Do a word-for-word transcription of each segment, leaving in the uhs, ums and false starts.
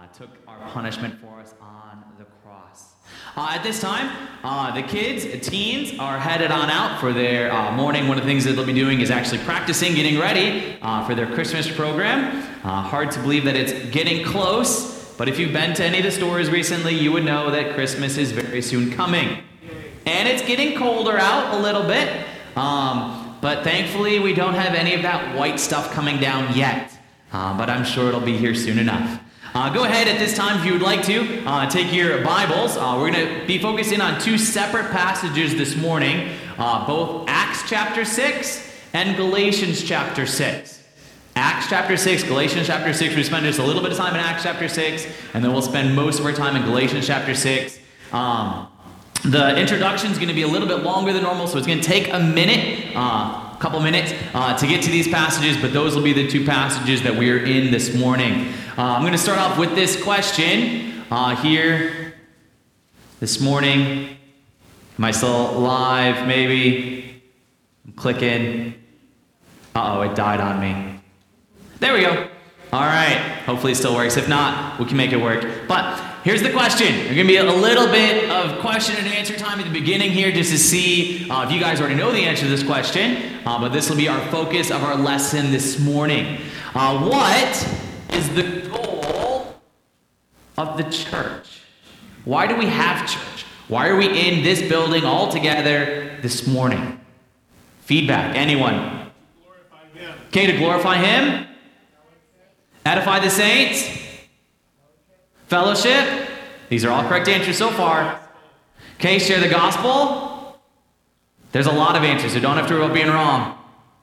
took our punishment for us on the cross. Uh, at this time, uh, the kids, teens, are headed on out for their uh, morning. One of the things that they'll be doing is actually practicing, getting ready uh, for their Christmas program. Uh, hard to believe that it's getting close, but if you've been to any of the stores recently, you would know that Christmas is very soon coming. And it's getting colder out a little bit, um, but thankfully we don't have any of that white stuff coming down yet. Uh, but I'm sure it'll be here soon enough. Uh, go ahead at this time if you would like to uh, take your Bibles. Uh, we're going to be focusing on two separate passages this morning, uh, both Acts chapter six and Galatians chapter six. Acts chapter six, Galatians chapter six. We spend just a little bit of time in Acts chapter six, and then we'll spend most of our time in Galatians chapter six. Um, the introduction is going to be a little bit longer than normal, so it's going to take a minute, uh, a couple minutes uh, to get to these passages, but those will be the two passages that we are in this morning. Uh, I'm going to start off with this question uh, here this morning. Am I still live? Maybe. I'm clicking. Uh-oh, it died on me. There we go. All right. Hopefully it still works. If not, we can make it work. But here's the question. There's going to be a little bit of question and answer time at the beginning here just to see uh, if you guys already know the answer to this question. Uh, but this will be our focus of our lesson this morning. Uh, what is the goal of the church? Why do we have church? Why are we in this building all together this morning? Feedback, anyone? Glorify Him. Okay, to glorify Him? Edify the saints? Fellowship? These are all correct answers so far. Okay, share the gospel? There's a lot of answers, so don't have to worry about being wrong.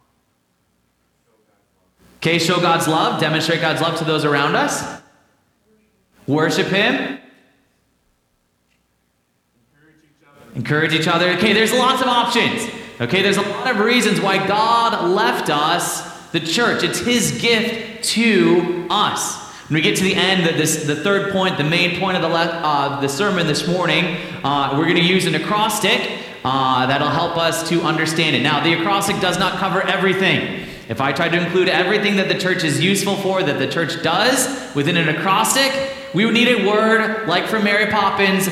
Okay, show God's love, demonstrate God's love to those around us. Worship Him. Encourage each other. Encourage each other. Okay, there's lots of options. Okay, there's a lot of reasons why God left us the church. It's His gift to us. When we get to the end, of this, the third point, the main point of the, le- uh, the sermon this morning, uh, we're going to use an acrostic uh, that'll help us to understand it. Now, the acrostic does not cover everything. If I tried to include everything that the church is useful for, that the church does within an acrostic, we would need a word like for Mary Poppins,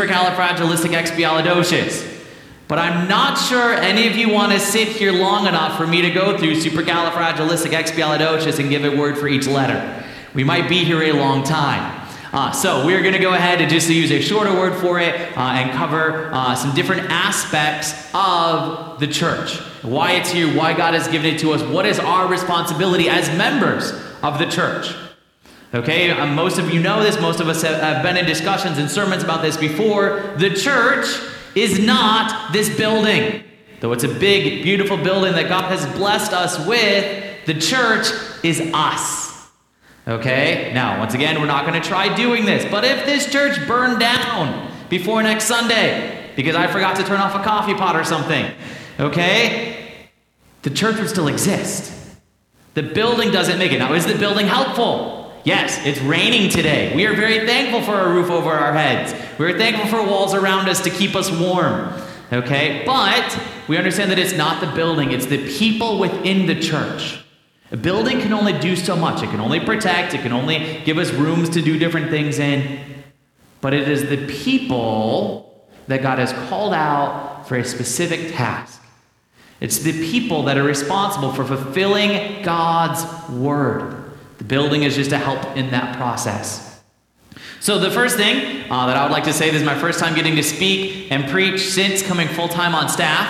supercalifragilisticexpialidocious. But I'm not sure any of you want to sit here long enough for me to go through supercalifragilisticexpialidocious and give a word for each letter. We might be here a long time. Uh, so we're going to go ahead and just use a shorter word for it uh, and cover uh, some different aspects of the church. Why it's here, why God has given it to us, what is our responsibility as members of the church. Okay, um, most of you know this, most of us have, have been in discussions and sermons about this before. The church is not this building. Though it's a big, beautiful building that God has blessed us with, the church is us. Okay, now, once again, we're not going to try doing this, but if this church burned down before next Sunday, because I forgot to turn off a coffee pot or something, okay, the church would still exist. The building doesn't make it. Now, is the building helpful? Yes, it's raining today. We are very thankful for a roof over our heads. We're thankful for walls around us to keep us warm, okay, but we understand that it's not the building, it's the people within the church. A building can only do so much. It can only protect. It can only give us rooms to do different things in. But it is the people that God has called out for a specific task. It's the people that are responsible for fulfilling God's word. The building is just to help in that process. So the first thing uh, that I would like to say, this is my first time getting to speak and preach since coming full-time on staff.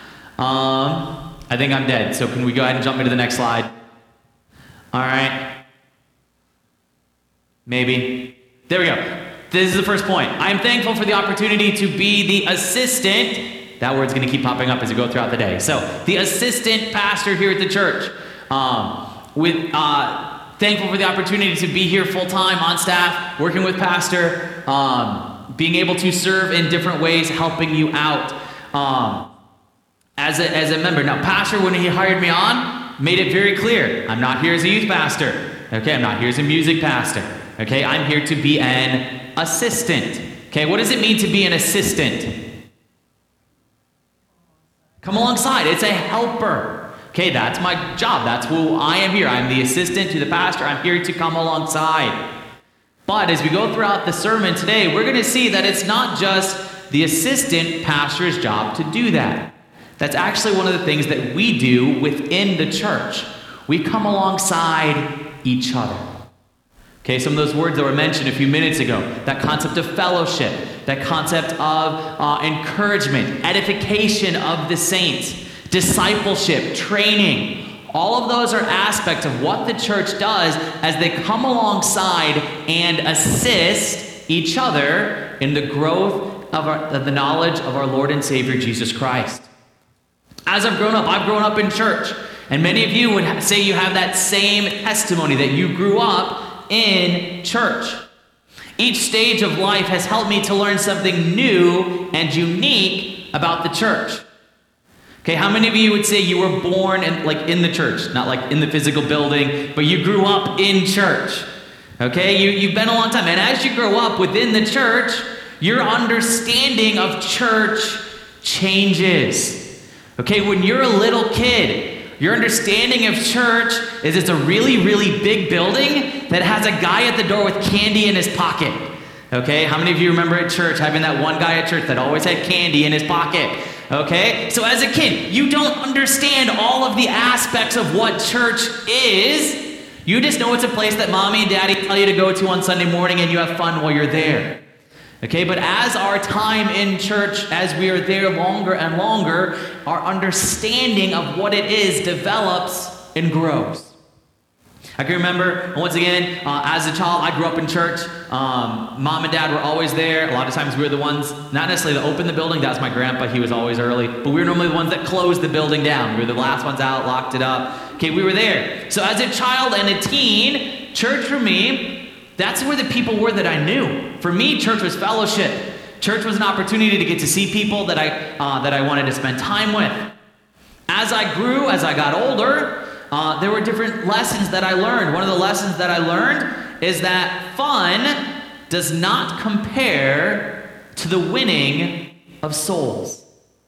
Um, I think I'm dead, so can we go ahead and jump into the next slide? All right. Maybe. There we go. This is the first point. I'm thankful for the opportunity to be the assistant. That word's going to keep popping up as we go throughout the day. So, the assistant pastor here at the church. Um, with uh, thankful for the opportunity to be here full time on staff, working with pastor, um, being able to serve in different ways, helping you out um, as a as a member. Now, pastor, when he hired me on, made it very clear, I'm not here as a youth pastor, okay? I'm not here as a music pastor, okay? I'm here to be an assistant, okay? What does it mean to be an assistant? Come alongside. It's a helper, okay? That's my job. That's who I am here. I'm the assistant to the pastor. I'm here to come alongside, But as we go throughout the sermon today, we're going to see that it's not just the assistant pastor's job to do that. That's actually one of the things that we do within the church. We come alongside each other. Okay, some of those words that were mentioned a few minutes ago, that concept of fellowship, that concept of uh, encouragement, edification of the saints, discipleship, training, all of those are aspects of what the church does as they come alongside and assist each other in the growth of, our, of the knowledge of our Lord and Savior Jesus Christ. As I've grown up, I've grown up in church, and many of you would ha- say you have that same testimony, that you grew up in church. Each stage of life has helped me to learn something new and unique about the church. Okay, how many of you would say you were born in, like in the church, not like in the physical building, but you grew up in church? Okay, you, you've been a long time, and as you grow up within the church, your understanding of church changes. Okay, when you're a little kid, your understanding of church is it's a really, really big building that has a guy at the door with candy in his pocket. Okay, how many of you remember at church having that one guy at church that always had candy in his pocket? Okay, so as a kid, you don't understand all of the aspects of what church is. You just know it's a place that mommy and daddy tell you to go to on Sunday morning and you have fun while you're there. Okay, but as our time in church, as we are there longer and longer, our understanding of what it is develops and grows. I can remember, once again, uh, as a child, I grew up in church. Um, mom and dad were always there. A lot of times we were the ones, not necessarily that opened the building. That was my grandpa. He was always early. But we were normally the ones that closed the building down. We were the last ones out, locked it up. Okay, we were there. So as a child and a teen, church for me, that's where the people were that I knew. For me, church was fellowship. Church was an opportunity to get to see people that I uh, that I wanted to spend time with. As I grew, as I got older, uh, there were different lessons that I learned. One of the lessons that I learned is that fun does not compare to the winning of souls.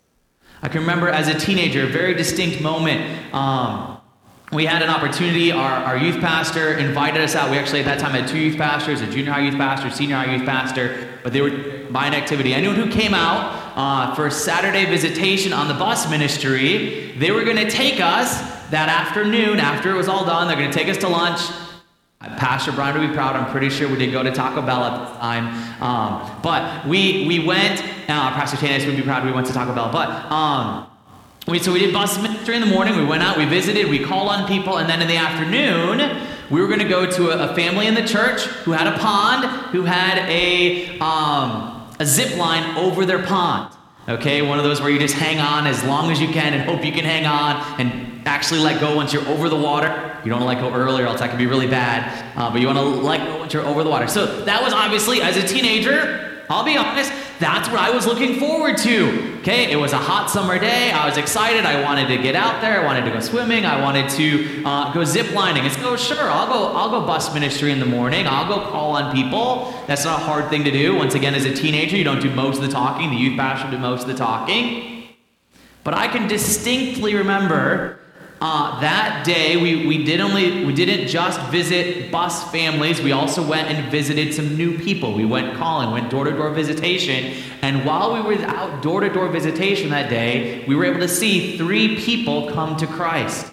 I can remember as a teenager, a very distinct moment. Um, We had an opportunity, our, our youth pastor invited us out. We actually at that time had two youth pastors, a junior high youth pastor, senior high youth pastor, but they were combined activity. Anyone who came out uh, for a Saturday visitation on the bus ministry, they were going to take us that afternoon, after it was all done, they're going to take us to lunch. Pastor Brian would be proud. I'm pretty sure we did go to Taco Bell at the time. Um, but we we went, uh, Pastor Tanis would be proud we went to Taco Bell. But um, We, so we did bus ministry in the morning, we went out, we visited, we called on people, and then in the afternoon, we were going to go to a, a family in the church who had a pond, who had a, um, a zip line over their pond. Okay, one of those where you just hang on as long as you can and hope you can hang on and actually let go once you're over the water. You don't want to let go early or else that can be really bad, uh, but you want to let go once you're over the water. So that was obviously, as a teenager, I'll be honest, that's what I was looking forward to. Okay, it was a hot summer day. I was excited. I wanted to get out there. I wanted to go swimming. I wanted to uh, go zip lining. And so, sure, I'll go. I'll go bus ministry in the morning. I'll go call on people. That's not a hard thing to do. Once again, as a teenager, you don't do most of the talking. The youth pastor do most of the talking. But I can distinctly remember uh, that day we we did only we didn't just visit bus families. We also went and visited some new people. We went calling, went door to door visitation, and while we were out door to door visitation that day, we were able to see three people come to Christ.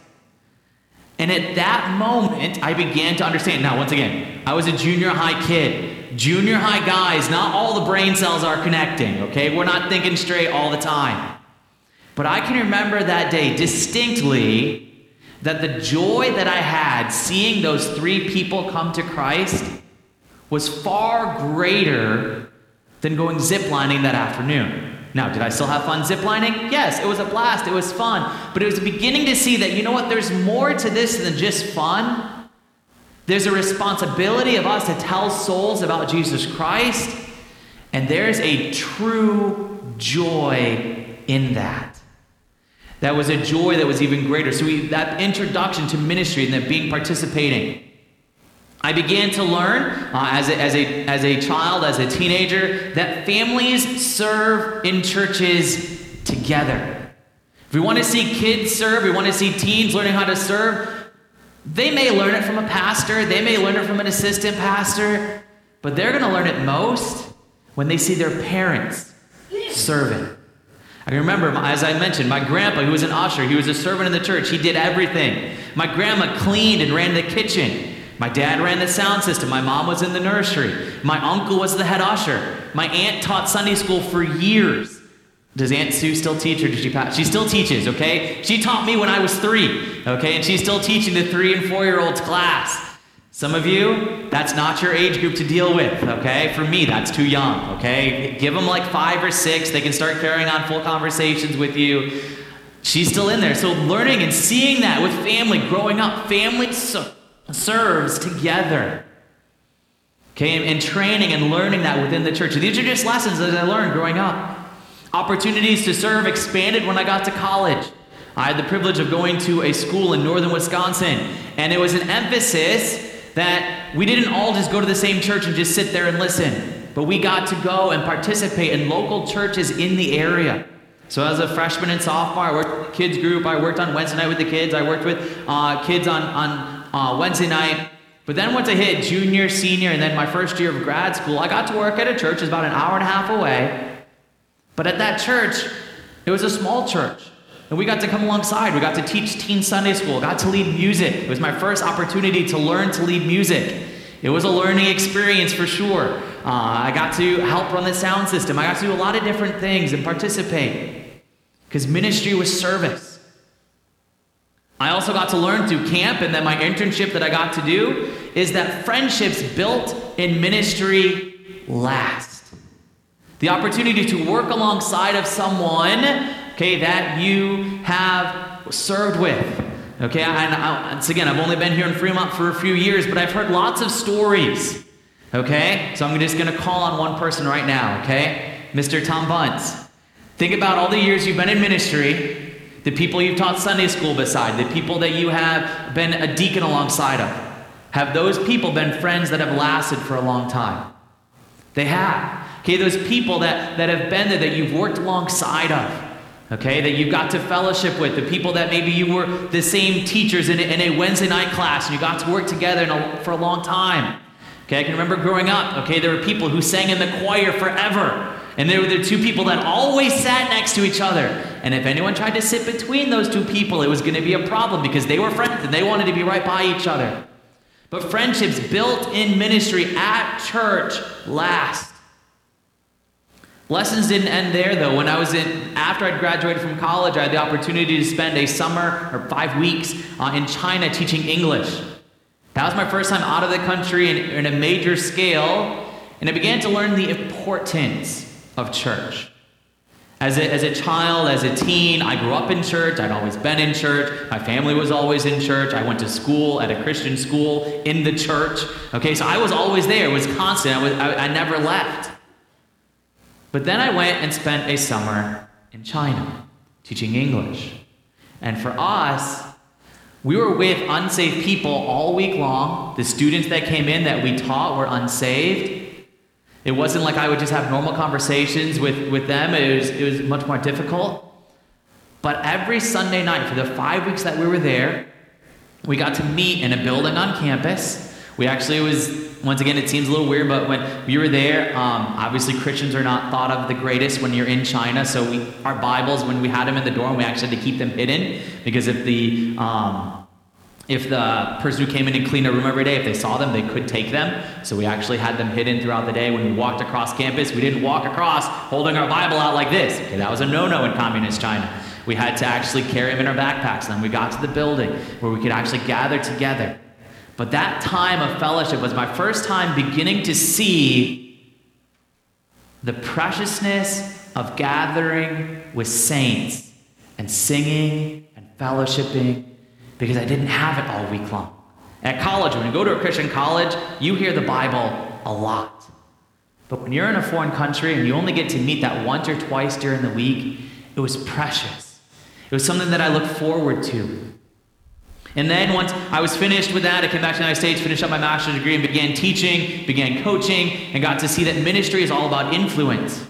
And at that moment, I began to understand. Now, once again, I was a junior high kid. Junior high guys, not all the brain cells are connecting. Okay, we're not thinking straight all the time. But I can remember that day distinctly that the joy that I had seeing those three people come to Christ was far greater than going ziplining that afternoon. Now, did I still have fun ziplining? Yes, it was a blast. It was fun. But it was beginning to see that, you know what, there's more to this than just fun. There's a responsibility of us to tell souls about Jesus Christ, and there's a true joy in that. That was a joy that was even greater. So we, that introduction to ministry and that being participating. I began to learn uh, as, a, as, a, as a child, as a teenager, that families serve in churches together. If we want to see kids serve, we want to see teens learning how to serve, they may learn it from a pastor, they may learn it from an assistant pastor, But they're going to learn it most when they see their parents serving. I can remember, as I mentioned, my grandpa, who was an usher, he was a servant in the church. He did everything. My grandma cleaned and ran the kitchen. My dad ran the sound system. My mom was in the nursery. My uncle was the head usher. My aunt taught Sunday school for years. Does Aunt Sue still teach, or did she pass? She still teaches, okay? She taught me when I was three, okay? And she's still teaching the three and four-year-olds class. Some of you, that's not your age group to deal with, okay? For me, that's too young, okay? Give them like five or six. They can start carrying on full conversations with you. She's still in there. So learning and seeing that with family, growing up, family so- serves together. Okay, and, and training and learning that within the church. These are just lessons that I learned growing up. Opportunities to serve expanded when I got to college. I had the privilege of going to a school in northern Wisconsin, and it was an emphasis that we didn't all just go to the same church and just sit there and listen, but we got to go and participate in local churches in the area. So as a freshman and sophomore, I worked with the kids group. I worked on Wednesday night with the kids. I worked with uh, kids on, on uh, Wednesday night. But then once I hit junior, senior, and then my first year of grad school, I got to work at a church. It was about an hour and a half away. But at that church, it was a small church. And we got to come alongside. We got to teach teen Sunday school, got to lead music. It was my first opportunity to learn to lead music. It was a learning experience for sure. Uh, I got to help run the sound system. I got to do a lot of different things and participate. Because ministry was service. I also got to learn through camp, and then my internship that I got to do is that friendships built in ministry last. The opportunity to work alongside of someone, okay, that you have served with. Okay, and I, once again, I've only been here in Fremont for a few years, but I've heard lots of stories. Okay, so I'm just going to call on one person right now, okay? Mister Tom Bunce. Think about all the years you've been in ministry, the people you've taught Sunday school beside, the people that you have been a deacon alongside of. Have those people been friends that have lasted for a long time? They have. Okay, those people that, that have been there, that you've worked alongside of, okay, that you got to fellowship with, the people that maybe you were the same teachers in a, in a Wednesday night class and you got to work together in a, for a long time. Okay, I can remember growing up, okay, there were people who sang in the choir forever, and there were the two people that always sat next to each other. And if anyone tried to sit between those two people, it was going to be a problem because they were friends and they wanted to be right by each other. But friendships built in ministry at church last. Lessons didn't end there, though. When I was in, after I'd graduated from college, I had the opportunity to spend a summer or five weeks uh, in China teaching English. That was my first time out of the country in, in a major scale, and I began to learn the importance of church. As a, as a child, as a teen, I grew up in church. I'd always been in church. My family was always in church. I went to school at a Christian school in the church. Okay, so I was always there. It was constant. I, was, I, I never left. But then I went and spent a summer in China teaching English. And for us, we were with unsaved people all week long. The students that came in that we taught were unsaved. It wasn't like I would just have normal conversations with, with them. It was, it was much more difficult. But every Sunday night, for the five weeks that we were there, we got to meet in a building on campus. We actually, it was, once again, it seems a little weird, but when we were there, um, obviously Christians are not thought of the greatest when you're in China. So we, our Bibles, when we had them in the dorm, we actually had to keep them hidden because if the um, if the person who came in and cleaned our room every day, if they saw them, they could take them. So we actually had them hidden throughout the day. When we walked across campus, we didn't walk across holding our Bible out like this. Okay, that was a no-no in communist China. We had to actually carry them in our backpacks. And then we got to the building where we could actually gather together. But that time of fellowship was my first time beginning to see the preciousness of gathering with saints and singing and fellowshipping, because I didn't have it all week long. At college, when you go to a Christian college, you hear the Bible a lot. But when you're in a foreign country and you only get to meet that once or twice during the week, it was precious. It was something that I looked forward to. And then once I was finished with that, I came back to the United States, finished up my master's degree, and began teaching, began coaching, and got to see that ministry is all about influence.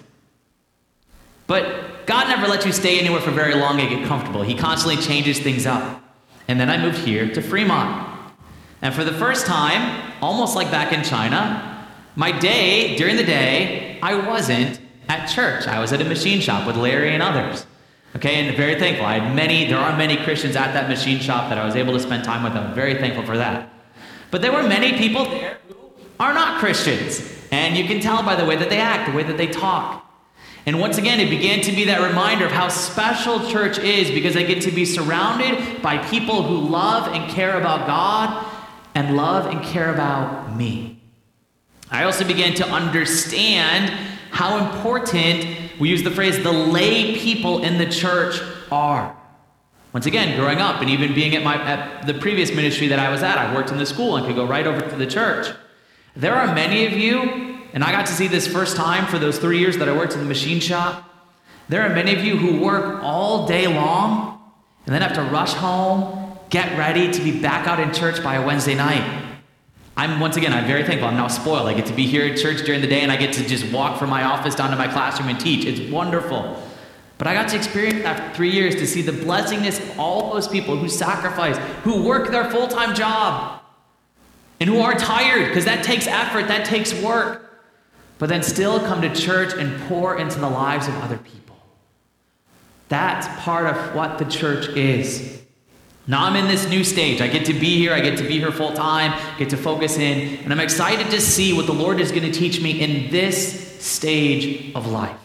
But God never lets you stay anywhere for very long and get comfortable. He constantly changes things up. And then I moved here to Fremont. And for the first time, almost like back in China, My day, during the day, I wasn't at church. I was at a machine shop with Larry and others. Okay, and very thankful. I had many, there are many Christians at that machine shop that I was able to spend time with them. Very thankful for that. But there were many people there who are not Christians. And you can tell by the way that they act, the way that they talk. And once again, it began to be that reminder of how special church is, because I get to be surrounded by people who love and care about God and love and care about me. I also began to understand how important, we use the phrase, the lay people in the church are. Once again, growing up and even being at my at the previous ministry that I was at, I worked in the school and could go right over to the church. There are many of you, and I got to see this first time for those three years that I worked in the machine shop. There are many of you who work all day long and then have to rush home, get ready to be back out in church by a Wednesday night. I'm, once again, I'm very thankful. I'm now spoiled. I get to be here at church during the day, and I get to just walk from my office down to my classroom and teach. It's wonderful. But I got to experience after three years to see the blessingness of all those people who sacrifice, who work their full-time job, and who are tired, because that takes effort, that takes work, but then still come to church and pour into the lives of other people. That's part of what the church is. Now I'm in this new stage. I get to be here. I get to be here full time, get to focus in, and I'm excited to see what the Lord is going to teach me in this stage of life.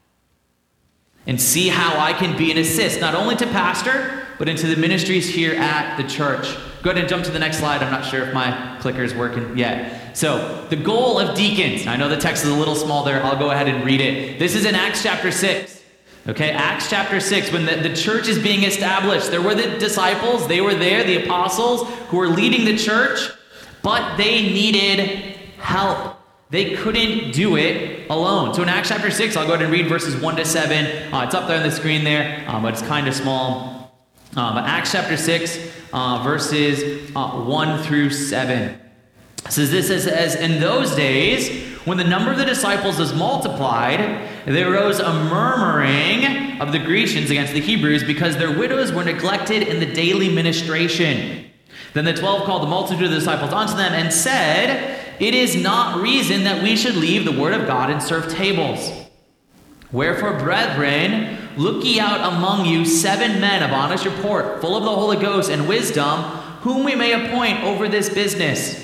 And see how I can be an assist, not only to pastor, but into the ministries here at the church. Go ahead and jump to the next slide. I'm not sure if my clicker is working yet. So, the goal of deacons. I know the text is a little small there. I'll go ahead and read it. This is in Acts chapter six. Okay, Acts chapter six, when the, the church is being established. There were the disciples, they were there, the apostles, who were leading the church, but they needed help. They couldn't do it alone. So in Acts chapter six, I'll go ahead and read verses one to seven. Uh, it's up there on the screen there, um, but it's kind of small. Uh, but Acts chapter six, uh, verses uh, one through seven. It says this, it says, in those days, when the number of the disciples was multiplied, there arose a murmuring of the Grecians against the Hebrews because their widows were neglected in the daily ministration. Then the twelve called the multitude of the disciples unto them and said, it is not reason that we should leave the word of God and serve tables. Wherefore, brethren, look ye out among you seven men of honest report, full of the Holy Ghost and wisdom, whom we may appoint over this business.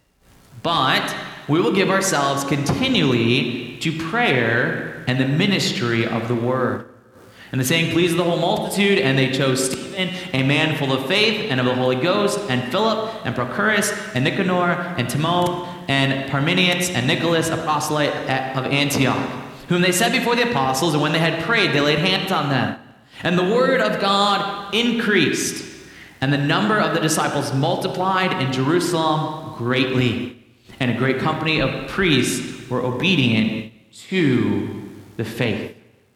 But we will give ourselves continually to prayer and the ministry of the word. And the saying pleased the whole multitude, and they chose Stephen, a man full of faith and of the Holy Ghost, and Philip, and Prochorus, and Nicanor, and Timon, and Parmenius, and Nicholas, a proselyte of Antioch, whom they set before the apostles, and when they had prayed, they laid hands on them. And the word of God increased, and the number of the disciples multiplied in Jerusalem greatly. And a great company of priests were obedient to the faith.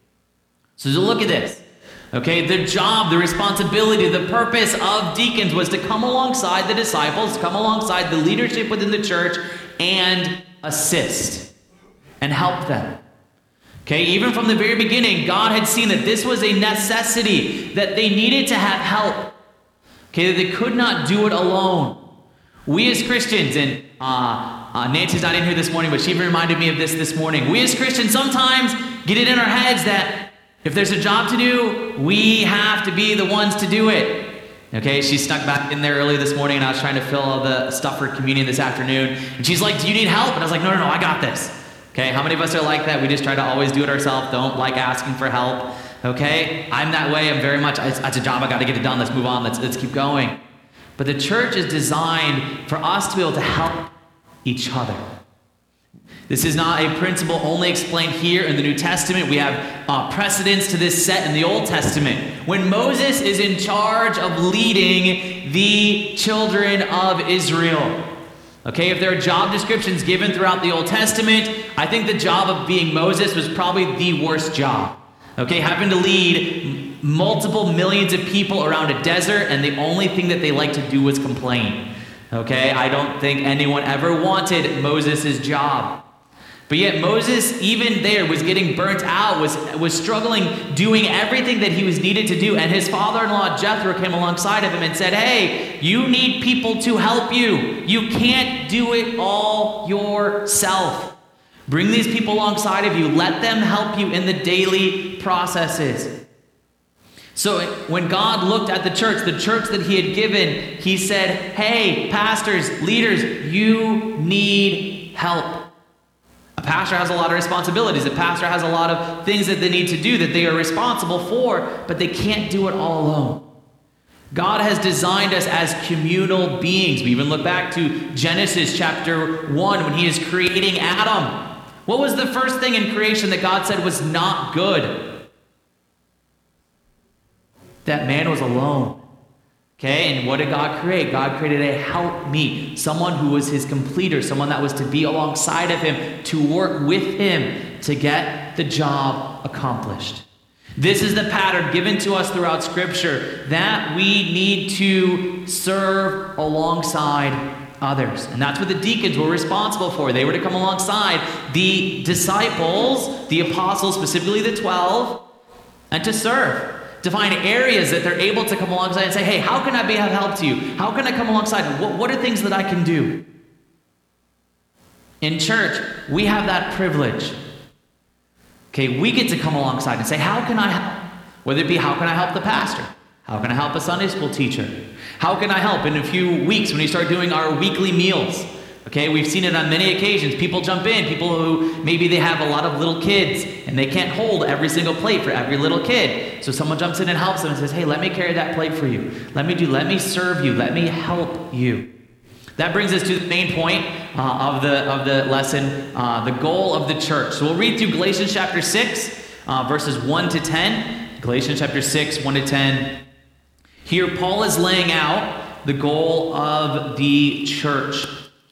So look at this. Okay, the job, the responsibility, the purpose of deacons was to come alongside the disciples, come alongside the leadership within the church, and assist and help them. Okay, even from the very beginning, God had seen that this was a necessity, that they needed to have help. Okay, that they could not do it alone. We as Christians, and uh, uh, Nancy's not in here this morning, but she reminded me of this this morning. We as Christians sometimes get it in our heads that if there's a job to do, we have to be the ones to do it. Okay, she snuck back in there early this morning, and I was trying to fill all the stuff for communion this afternoon. And she's like, do you need help? And I was like, no, no, no, I got this. Okay, how many of us are like that? We just try to always do it ourselves, don't like asking for help. Okay, I'm that way. I'm very much, it's, it's a job, I got to get it done. Let's move on. Let's, let's keep going. But the church is designed for us to be able to help each other. This is not a principle only explained here in the New Testament. We have uh, precedents to this set in the Old Testament. When Moses is in charge of leading the children of Israel. Okay, if there are job descriptions given throughout the Old Testament, I think the job of being Moses was probably the worst job. Okay, having to lead multiple millions of people around a desert, and the only thing that they like to do was complain. Okay, I don't think anyone ever wanted Moses' job. But yet Moses, even there, was getting burnt out, was, was struggling, doing everything that he was needed to do. And his father-in-law, Jethro, came alongside of him and said, hey, you need people to help you. You can't do it all yourself. Bring these people alongside of you. Let them help you in the daily processes. So when God looked at the church, the church that he had given, he said, hey, pastors, leaders, you need help. A pastor has a lot of responsibilities. A pastor has a lot of things that they need to do that they are responsible for, but they can't do it all alone. God has designed us as communal beings. We even look back to Genesis chapter one when he is creating Adam. What was the first thing in creation that God said was not good? That man was alone. Okay, and what did God create? God created a helpmeet, someone who was his completer, someone that was to be alongside of him, to work with him to get the job accomplished. This is the pattern given to us throughout Scripture, that we need to serve alongside others. And that's what the deacons were responsible for. They were to come alongside the disciples, the apostles, specifically the twelve, and to serve. To find areas that they're able to come alongside and say, hey, how can I be of help to you? How can I come alongside? What, what are things that I can do? In church, we have that privilege. Okay, we get to come alongside and say, how can I help? Whether it be, how can I help the pastor? How can I help a Sunday school teacher? How can I help in a few weeks when we start doing our weekly meals? Okay, we've seen it on many occasions. People jump in, people who maybe they have a lot of little kids and they can't hold every single plate for every little kid. So someone jumps in and helps them and says, hey, let me carry that plate for you. Let me do, let me serve you. Let me help you. That brings us to the main point uh, of the of the lesson, uh, the goal of the church. So we'll read through Galatians chapter six, uh, verses one to ten. Galatians chapter six, one to ten. Here, Paul is laying out the goal of the church.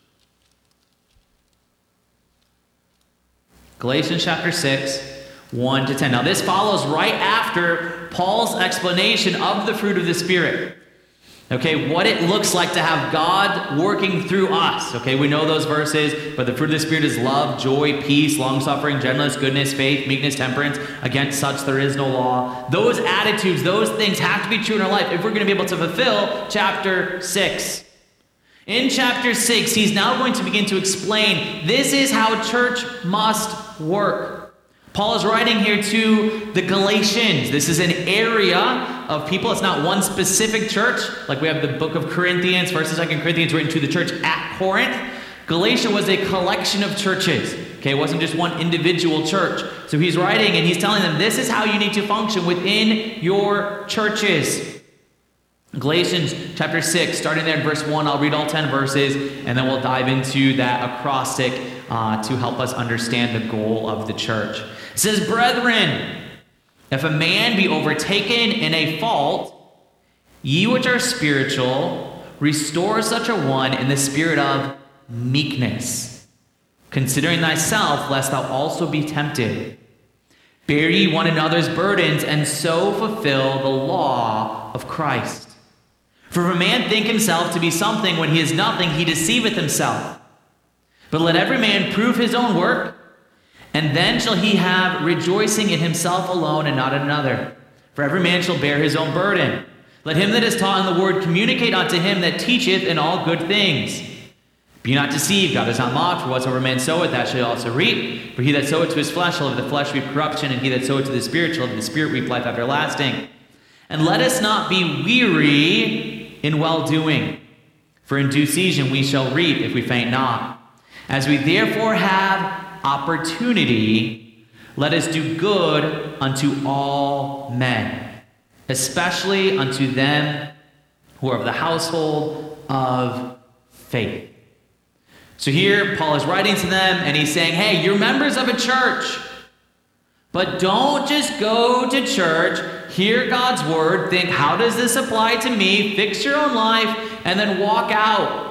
Galatians chapter six, one to ten. Now this follows right after Paul's explanation of the fruit of the Spirit. Okay, what it looks like to have God working through us. Okay, we know those verses, but the fruit of the Spirit is love, joy, peace, long-suffering, gentleness, goodness, faith, meekness, temperance. Against such there is no law. Those attitudes, those things have to be true in our life if we're going to be able to fulfill chapter six. In chapter six, he's now going to begin to explain this is how church must work. Paul is writing here to the Galatians. This is an area of people. It's not one specific church. Like we have the book of Corinthians, first and second Corinthians written to the church at Corinth. Galatia was a collection of churches. Okay, it wasn't just one individual church. So he's writing and he's telling them this is how you need to function within your churches. Galatians chapter six, starting there in verse one, I'll read all ten verses, and then we'll dive into that acrostic uh, to help us understand the goal of the church. It says, brethren, if a man be overtaken in a fault, ye which are spiritual, restore such a one in the spirit of meekness, considering thyself, lest thou also be tempted. Bear ye one another's burdens, and so fulfill the law of Christ. For if a man think himself to be something when he is nothing, he deceiveth himself. But let every man prove his own work, and then shall he have rejoicing in himself alone and not in another. For every man shall bear his own burden. Let him that is taught in the word communicate unto him that teacheth in all good things. Be not deceived, God is not mocked, for whatsoever man soweth, that shall he also reap. For he that soweth to his flesh shall of the flesh reap corruption, and he that soweth to the Spirit shall of the Spirit reap life everlasting. And let us not be weary in well-doing, for in due season we shall reap if we faint not. As we therefore have opportunity, let us do good unto all men, especially unto them who are of the household of faith. So here, Paul is writing to them, and he's saying, hey, you're members of a church, but don't just go to church, hear God's word, think, how does this apply to me, fix your own life, and then walk out.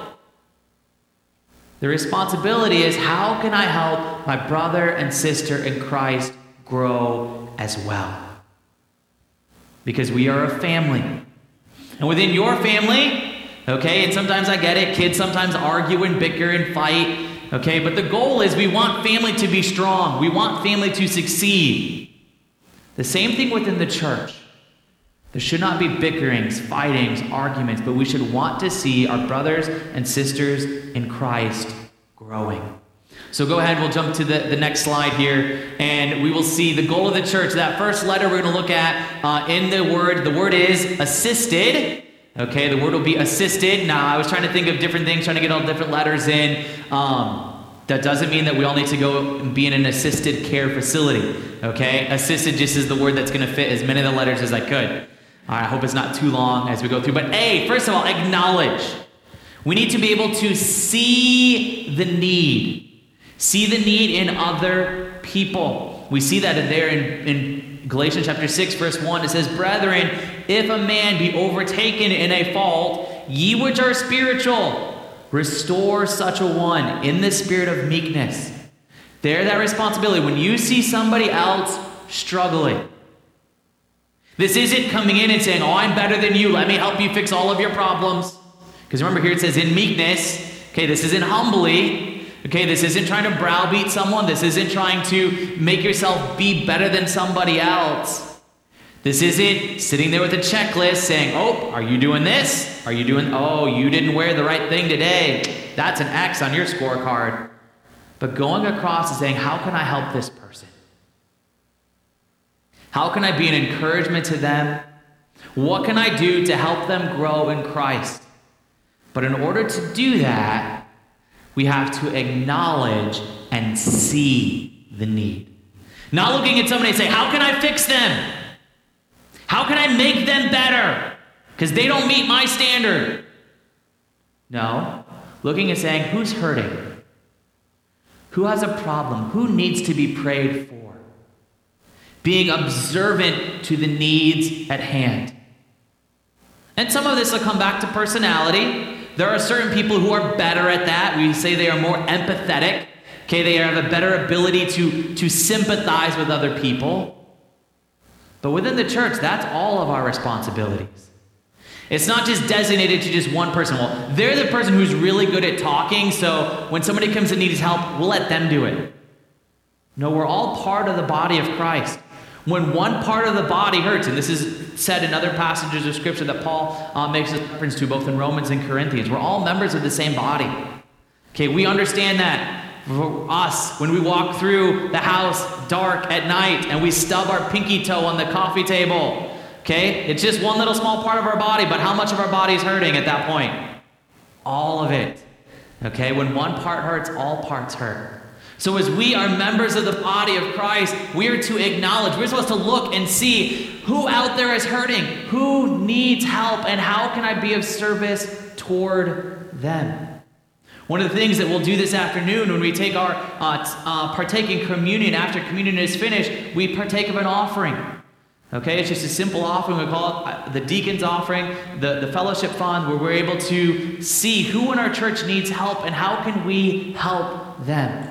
The responsibility is, how can I help my brother and sister in Christ grow as well? Because we are a family. And within your family, okay, and sometimes I get it, kids sometimes argue and bicker and fight, Okay, but the goal is we want family to be strong. We want family to succeed. The same thing within the church. There should not be bickerings, fightings, arguments, but we should want to see our brothers and sisters in Christ growing. So go ahead, we'll jump to the, the next slide here, and we will see the goal of the church. That first letter we're going to look at uh, in the word, the word is assisted. Okay, the word will be assisted. Now, I was trying to think of different things, trying to get all different letters in. Um, that doesn't mean that we all need to go and be in an assisted care facility. Okay, assisted just is the word that's going to fit as many of the letters as I could. All right, I hope it's not too long as we go through. But A, first of all, acknowledge. We need to be able to see the need. See the need in other people. We see that in there in, in Galatians chapter six, verse one. It says, "Brethren, if a man be overtaken in a fault, ye which are spiritual, restore such a one in the spirit of meekness." There, that responsibility. When you see somebody else struggling, this isn't coming in and saying, "Oh, I'm better than you. Let me help you fix all of your problems." Because remember here it says in meekness. Okay, this isn't humbly. Okay, this isn't trying to browbeat someone. This isn't trying to make yourself be better than somebody else. This isn't sitting there with a checklist saying, "Oh, are you doing this? Are you doing, oh, you didn't wear the right thing today. That's an X on your scorecard." But going across and saying, "How can I help this person? How can I be an encouragement to them? What can I do to help them grow in Christ?" But in order to do that, we have to acknowledge and see the need. Not looking at somebody and say, "How can I fix them? How can I make them better? Because they don't meet my standard." No. Looking and saying, who's hurting? Who has a problem? Who needs to be prayed for? Being observant to the needs at hand. And some of this will come back to personality. There are certain people who are better at that. We say they are more empathetic. Okay, they have a better ability to, to sympathize with other people. But within the church, that's all of our responsibilities. It's not just designated to just one person. Well, they're the person who's really good at talking, so when somebody comes and needs help, we'll let them do it. No, we're all part of the body of Christ. When one part of the body hurts, and this is said in other passages of Scripture that Paul uh, makes a reference to both in Romans and Corinthians, we're all members of the same body. Okay, we understand that. For us, when we walk through the house dark at night and we stub our pinky toe on the coffee table, okay, it's just one little small part of our body, but how much of our body is hurting at that point? All of it. Okay, when one part hurts, all parts hurt. So as we are members of the body of Christ, we are to acknowledge, we're supposed to look and see who out there is hurting, who needs help, and how can I be of service toward them. One of the things that we'll do this afternoon when we take our uh, uh, partake in communion, after communion is finished, we partake of an offering. Okay, it's just a simple offering. We call it the deacon's offering, the, the fellowship fund, where we're able to see who in our church needs help and how can we help them.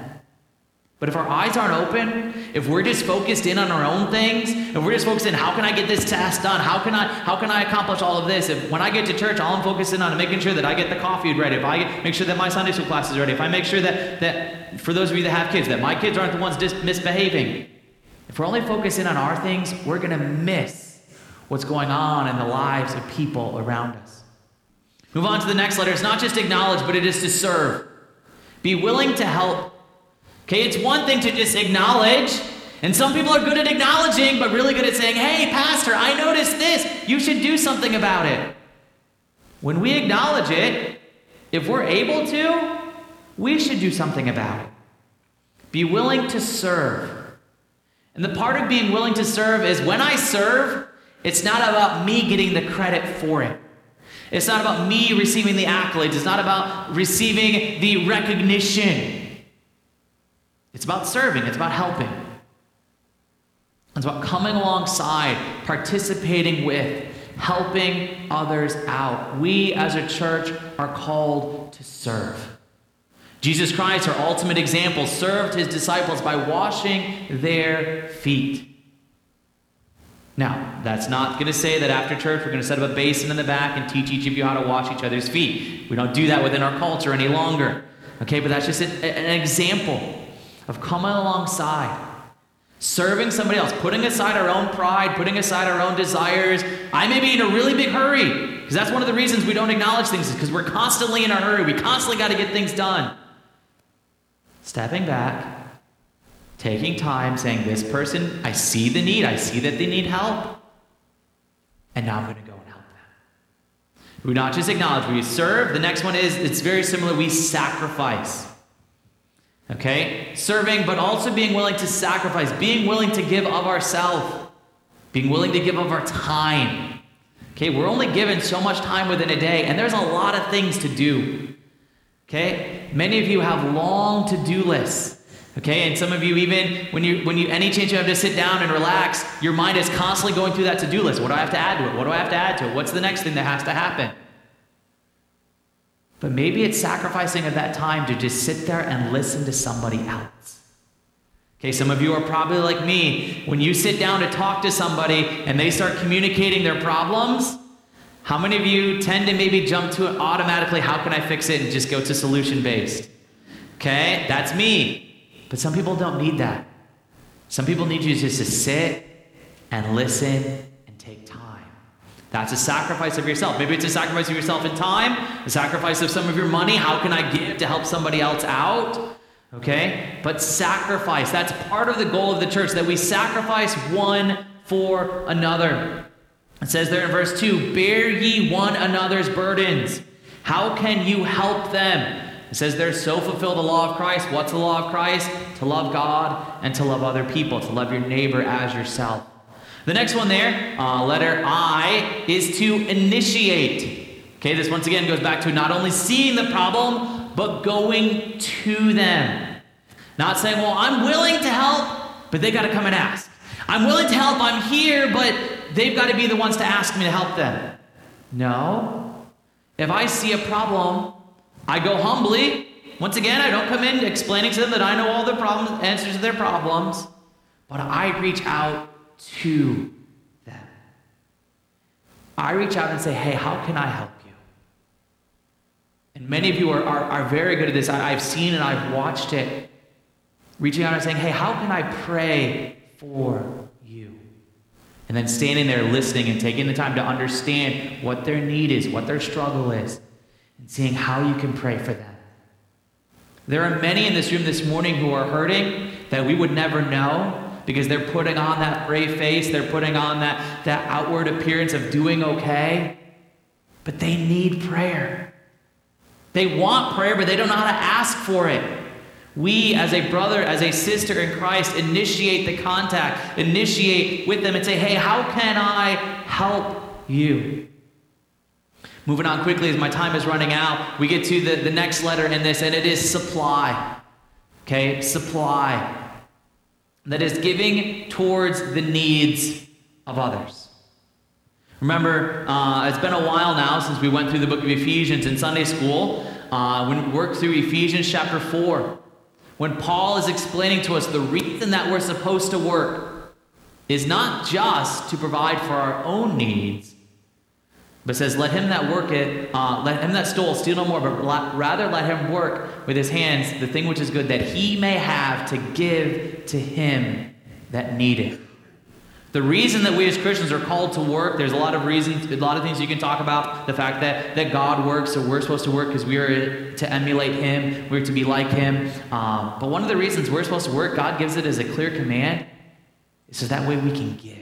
But if our eyes aren't open, if we're just focused in on our own things, if we're just focused in how can I get this task done, how can I how can I accomplish all of this, if when I get to church, all I'm focusing on is making sure that I get the coffee ready, if I get, make sure that my Sunday school class is ready, if I make sure that, that for those of you that have kids, that my kids aren't the ones dis- misbehaving. If we're only focusing on our things, we're going to miss what's going on in the lives of people around us. Move on to the next letter. It's not just acknowledge, but it is to serve. Be willing to help. Okay, it's one thing to just acknowledge, and some people are good at acknowledging, but really good at saying, "Hey, pastor, I noticed this. You should do something about it." When we acknowledge it, if we're able to, we should do something about it. Be willing to serve. And the part of being willing to serve is when I serve, it's not about me getting the credit for it. It's not about me receiving the accolades. It's not about receiving the recognition. It's about serving. It's about helping. It's about coming alongside, participating with, helping others out. We as a church are called to serve. Jesus Christ, our ultimate example, served his disciples by washing their feet. Now, that's not going to say that after church we're going to set up a basin in the back and teach each of you how to wash each other's feet. We don't do that within our culture any longer. Okay, but that's just a, an example of coming alongside, serving somebody else, putting aside our own pride, putting aside our own desires. I may be in a really big hurry, because that's one of the reasons we don't acknowledge things, is because we're constantly in a hurry. We constantly got to get things done. Stepping back, taking time, saying, this person, I see the need, I see that they need help, and now I'm going to go and help them. We not just acknowledge, we serve. The next one is, it's very similar, we sacrifice. Okay? Serving, but also being willing to sacrifice, being willing to give of ourselves, being willing to give of our time. Okay? We're only given so much time within a day, and there's a lot of things to do. Okay? Many of you have long to-do lists. Okay? And some of you, even when you when you any chance you have to sit down and relax, your mind is constantly going through that to-do list. What do I have to add to it? What do I have to add to it? What's the next thing that has to happen? But maybe it's sacrificing of that time to just sit there and listen to somebody else. Okay, some of you are probably like me. When you sit down to talk to somebody and they start communicating their problems, how many of you tend to maybe jump to it automatically, how can I fix it, and just go to solution-based? Okay, that's me. But some people don't need that. Some people need you just to sit and listen and take time. That's a sacrifice of yourself. Maybe it's a sacrifice of yourself in time, a sacrifice of some of your money. How can I give to help somebody else out? Okay? But sacrifice, that's part of the goal of the church, that we sacrifice one for another. It says there in verse two, bear ye one another's burdens. How can you help them? It says there, so fulfill the law of Christ. What's the law of Christ? To love God and to love other people, to love your neighbor as yourself. The next one there, uh, letter I, is to initiate. Okay, this once again goes back to not only seeing the problem, but going to them. Not saying, well, I'm willing to help, but they got to come and ask. I'm willing to help, I'm here, but they've got to be the ones to ask me to help them. No. If I see a problem, I go humbly. Once again, I don't come in explaining to them that I know all the problems, answers to their problems, but I reach out to them. I reach out and say, hey, how can I help you? And many of you are, are, are very good at this. I, I've seen and I've watched it. Reaching out and saying, hey, how can I pray for you? And then standing there listening and taking the time to understand what their need is, what their struggle is, and seeing how you can pray for them. There are many in this room this morning who are hurting that we would never know, because they're putting on that brave face, they're putting on that, that outward appearance of doing okay, but they need prayer. They want prayer, but they don't know how to ask for it. We, as a brother, as a sister in Christ, initiate the contact, initiate with them and say, hey, how can I help you? Moving on quickly as my time is running out, we get to the, the next letter in this, and it is supply. Okay, supply. That is giving towards the needs of others. Remember, uh, it's been a while now since we went through the book of Ephesians in Sunday school. Uh, when we worked through Ephesians chapter four, when Paul is explaining to us the reason that we're supposed to work is not just to provide for our own needs, but says, let him that worketh, uh, let him that stole steal no more, but rather let him work with his hands the thing which is good, that he may have to give to him that needeth. The reason that we as Christians are called to work, there's a lot of reasons, a lot of things you can talk about. The fact that, that God works, so we're supposed to work because we are to emulate him, we're to be like him. Um, but one of the reasons we're supposed to work, God gives it as a clear command, is so that way we can give.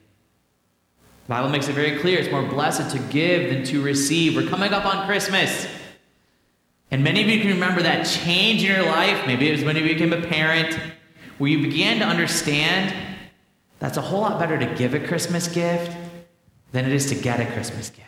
The Bible makes it very clear, it's more blessed to give than to receive. We're coming up on Christmas. And many of you can remember that change in your life. Maybe it was when you became a parent, where you began to understand that's a whole lot better to give a Christmas gift than it is to get a Christmas gift.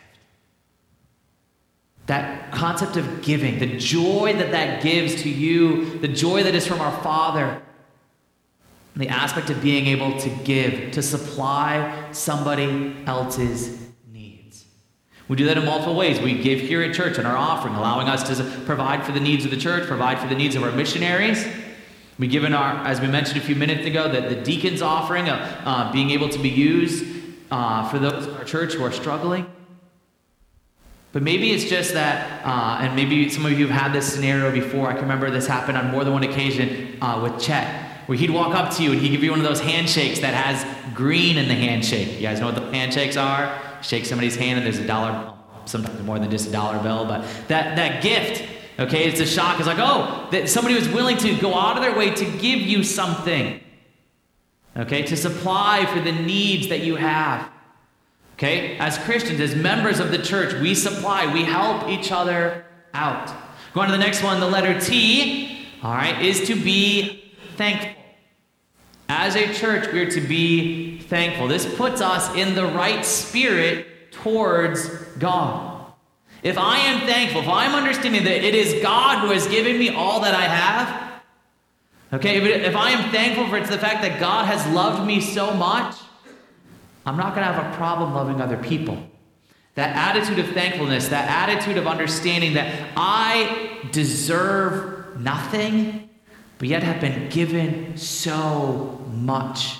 That concept of giving, the joy that that gives to you, the joy that is from our Father, the aspect of being able to give, to supply somebody else's needs. We do that in multiple ways. We give here at church in our offering, allowing us to provide for the needs of the church, provide for the needs of our missionaries. We give in our, as we mentioned a few minutes ago, that the deacons offering, uh, uh, being able to be used uh, for those in our church who are struggling. But maybe it's just that, uh, and maybe some of you have had this scenario before. I can remember this happened on more than one occasion uh, with Chet, where he'd walk up to you and he'd give you one of those handshakes that has green in the handshake. You guys know what the handshakes are? Shake somebody's hand and there's a dollar, sometimes more than just a dollar bill, but that, that gift, okay, it's a shock. It's like, oh, that somebody was willing to go out of their way to give you something, okay, to supply for the needs that you have. Okay, as Christians, as members of the church, we supply, we help each other out. Going to the next one, the letter T, all right, is to be thankful. As a church, we are to be thankful. This puts us in the right spirit towards God. If I am thankful, if I'm understanding that it is God who has given me all that I have, okay, if, if I am thankful for it's the fact that God has loved me so much, I'm not going to have a problem loving other people. That attitude of thankfulness, that attitude of understanding that I deserve nothing, but yet have been given so much,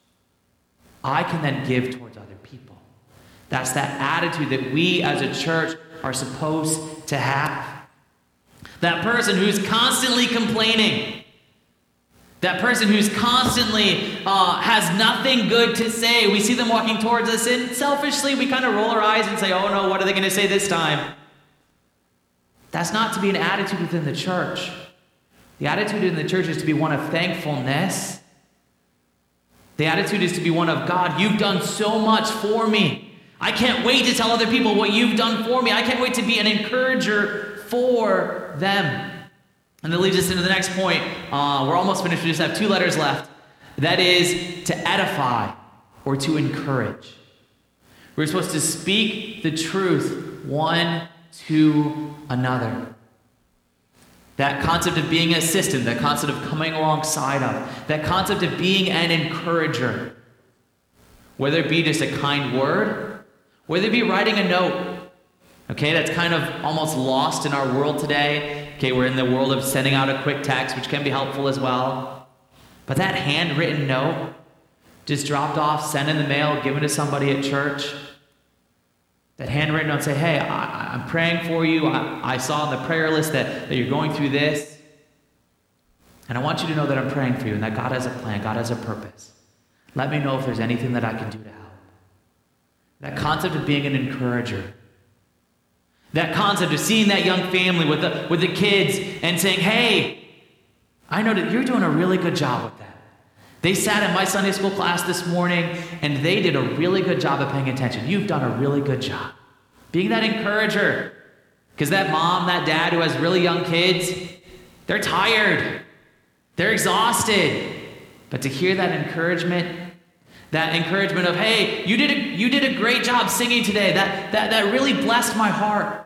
I can then give towards other people. That's that attitude that we as a church are supposed to have. That person who's constantly complaining, that person who's constantly uh, has nothing good to say. We see them walking towards us, and selfishly we kind of roll our eyes and say, oh no, what are they going to say this time? That's not to be an attitude within the church. The attitude in the church is to be one of thankfulness. The attitude is to be one of, God, you've done so much for me. I can't wait to tell other people what you've done for me. I can't wait to be an encourager for them. And that leads us into the next point. Uh, we're almost finished. We just have two letters left. That is to edify or to encourage. We're supposed to speak the truth one to another. That concept of being an assistant, that concept of coming alongside of, that concept of being an encourager. Whether it be just a kind word, whether it be writing a note. Okay, that's kind of almost lost in our world today. Okay, we're in the world of sending out a quick text, which can be helpful as well. But that handwritten note, just dropped off, sent in the mail, given to somebody at church. That handwritten note, say, hey, I, I'm praying for you. I, I saw on the prayer list that, that you're going through this. And I want you to know that I'm praying for you and that God has a plan, God has a purpose. Let me know if there's anything that I can do to help. That concept of being an encourager. That concept of seeing that young family with the, with the kids and saying, hey, I know that you're doing a really good job with that. They sat in my Sunday school class this morning and they did a really good job of paying attention. You've done a really good job. Being that encourager. Because that mom, that dad who has really young kids, they're tired. They're exhausted. But to hear that encouragement, that encouragement of, hey, you did a, you did a great job singing today. That, that, that really blessed my heart.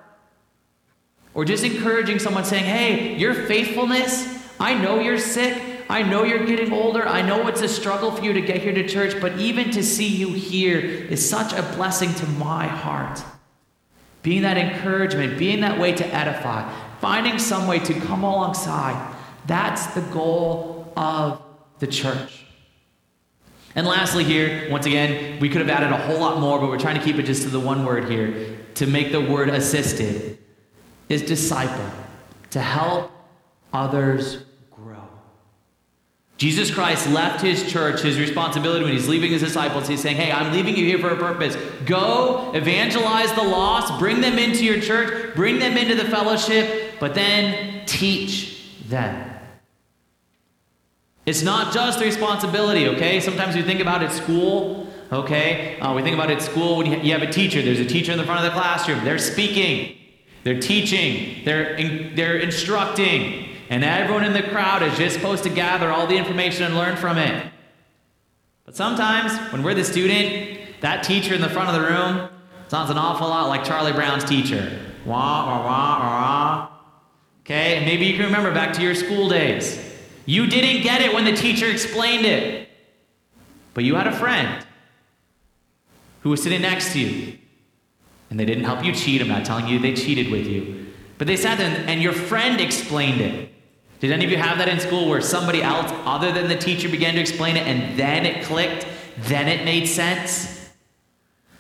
Or just encouraging someone saying, hey, your faithfulness, I know you're sick. I know you're getting older. I know it's a struggle for you to get here to church, but even to see you here is such a blessing to my heart. Being that encouragement, being that way to edify, finding some way to come alongside, that's the goal of the church. And lastly here, once again, we could have added a whole lot more, but we're trying to keep it just to the one word here, to make the word assisted, is disciple, to help others grow. Jesus Christ left his church, his responsibility when he's leaving his disciples. He's saying, hey, I'm leaving you here for a purpose. Go, evangelize the lost, bring them into your church, bring them into the fellowship, but then teach them. It's not just the responsibility, okay? Sometimes we think about it at school, okay? Uh, we think about it at school when you have a teacher. There's a teacher in the front of the classroom. They're speaking. They're teaching. They're, in, they're instructing. And everyone in the crowd is just supposed to gather all the information and learn from it. But sometimes, when we're the student, that teacher in the front of the room sounds an awful lot like Charlie Brown's teacher. Wah, wah, wah, wah. Okay? And maybe you can remember back to your school days. You didn't get it when the teacher explained it. But you had a friend who was sitting next to you. And they didn't help you cheat. I'm not telling you they cheated with you. But they sat there and your friend explained it. Did any of you have that in school where somebody else other than the teacher began to explain it and then it clicked? Then it made sense?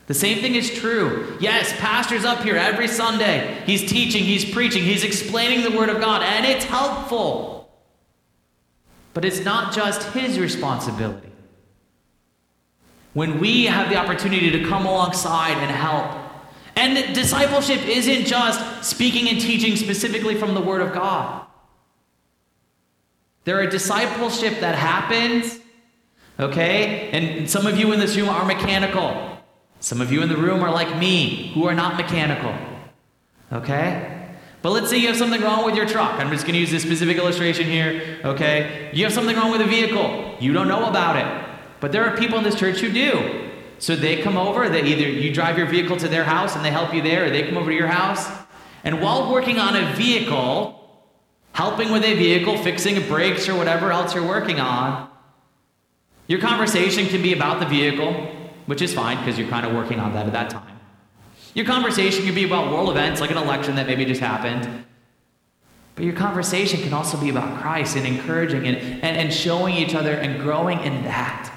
The same thing is true. Yes, pastor's up here every Sunday. He's teaching, he's preaching, he's explaining the Word of God, and it's helpful. But it's not just his responsibility. When we have the opportunity to come alongside and help, and discipleship isn't just speaking and teaching specifically from the Word of God. There are discipleship that happens, okay? And some of you in this room are mechanical. Some of you in the room are like me, who are not mechanical, okay? But let's say you have something wrong with your truck. I'm just going to use this specific illustration here, okay? You have something wrong with a vehicle. You don't know about it. But there are people in this church who do. So they come over, they either you drive your vehicle to their house and they help you there, or they come over to your house. And while working on a vehicle, helping with a vehicle, fixing brakes or whatever else you're working on, your conversation can be about the vehicle, which is fine because you're kind of working on that at that time. Your conversation can be about world events like an election that maybe just happened. But your conversation can also be about Christ and encouraging and, and, and showing each other and growing in that.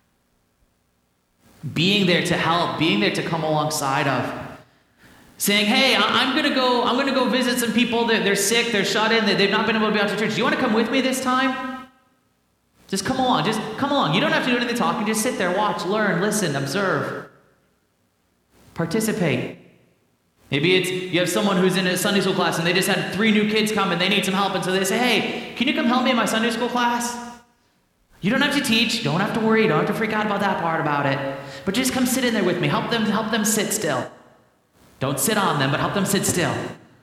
Being there to help, being there to come alongside of. Saying, hey, I'm going to go I'm going to go visit some people. They're, they're sick, they're shut in, they've not been able to be out to church. Do you want to come with me this time? Just come along. Just come along. You don't have to do anything talking. Just sit there, watch, learn, listen, observe. Participate. Maybe it's you have someone who's in a Sunday school class and they just had three new kids come and they need some help. And so they say, hey, can you come help me in my Sunday school class? You don't have to teach. Don't have to worry. Don't have to freak out about that part about it. But just come sit in there with me. Help them, help them sit still. Don't sit on them, but help them sit still.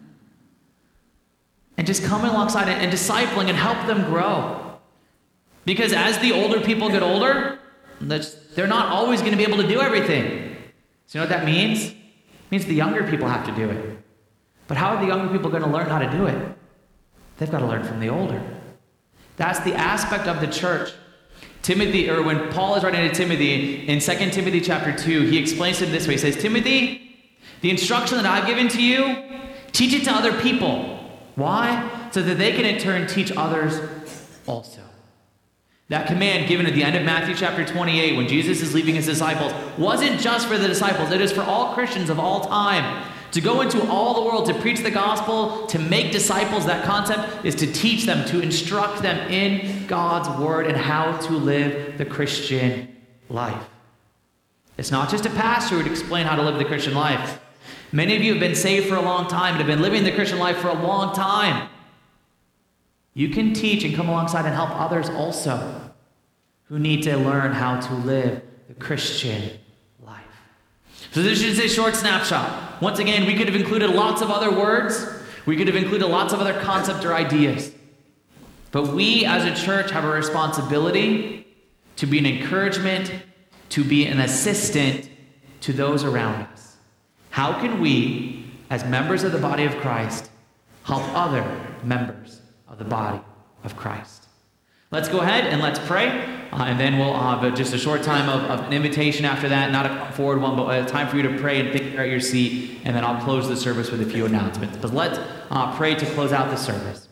And just come alongside and, and discipling and help them grow. Because as the older people get older, they're not always going to be able to do everything. So you know what that means? It means the younger people have to do it. But how are the younger people going to learn how to do it? They've got to learn from the older. That's the aspect of the church. Timothy, or when Paul is writing to Timothy, in Second Timothy chapter two, he explains it this way. He says, Timothy, the instruction that I've given to you, teach it to other people. Why? So that they can in turn teach others also. That command given at the end of Matthew chapter twenty-eight, when Jesus is leaving his disciples, wasn't just for the disciples. It is for all Christians of all time. To go into all the world, to preach the gospel, to make disciples, that concept is to teach them, to instruct them in God's word and how to live the Christian life. It's not just a pastor who would explain how to live the Christian life. Many of you have been saved for a long time and have been living the Christian life for a long time. You can teach and come alongside and help others also who need to learn how to live the Christian life. So this is a short snapshot. Once again, we could have included lots of other words. We could have included lots of other concepts or ideas. But we as a church have a responsibility to be an encouragement, to be an assistant to those around us. How can we, as members of the body of Christ, help other members of the body of Christ? Let's go ahead and let's pray, uh, and then we'll have just a short time of, of an invitation after that, not a forward one, but a time for you to pray and think at your seat, and then I'll close the service with a few announcements. But let's uh, pray to close out the service.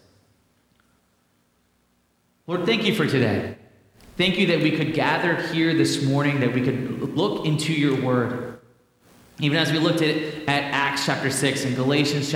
Lord, thank you for today. Thank you that we could gather here this morning, that we could look into your word. Even as we looked at, at Acts chapter six and Galatians chapter